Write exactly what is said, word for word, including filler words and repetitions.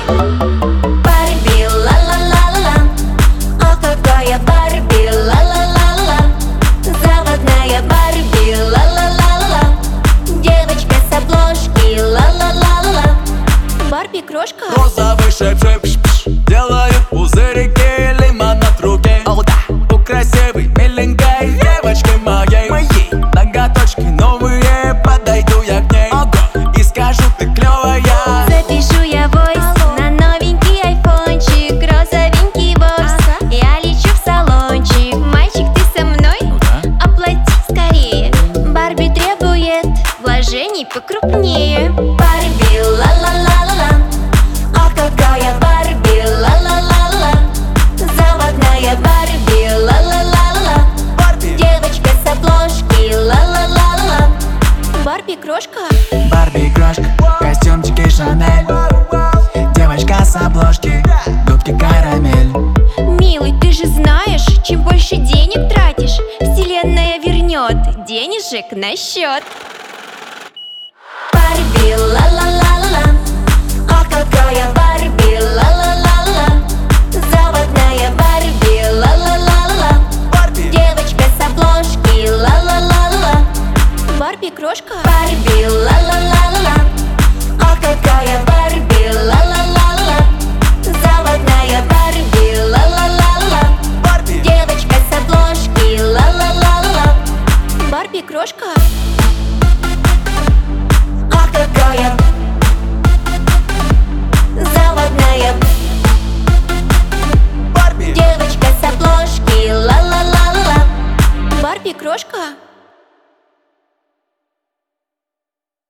Барби, ла-ла-ла-ла-ла. Ох, какая Барби, ла-ла-ла-ла-ла. Заводная Барби, ла-ла-ла-ла-ла. Девочка с обложки, ла-ла-ла-ла-ла. Барби крошка. Розовый шип-шип, делают пузырики, лимонад в руке. О, да. У красивой, миленькой девочки моей, моей ноготочки новые, подойду я к ней. Ого. И скажу, ты клевая. Запишу я войс на новенький айфончик, розовенький бокс. Ага. Я лечу в салончик. Мальчик, ты со мной? Ну да. Оплати скорее. Барби требует вложений покрупнее. Барби, ла-ла-ла-ла-ла. Ох, какая Барби, ла-ла-ла-ла. Заводная Барби, ла-ла-ла-ла. Барби. Девочка с обложки, ла-ла-ла-ла. Барби крошка. Барби крошка, костюмчики Шанель. Девочка с обложки, губки карамель. Милый, ты же знаешь, чем больше денег тратишь, вселенная вернет денежек на счет.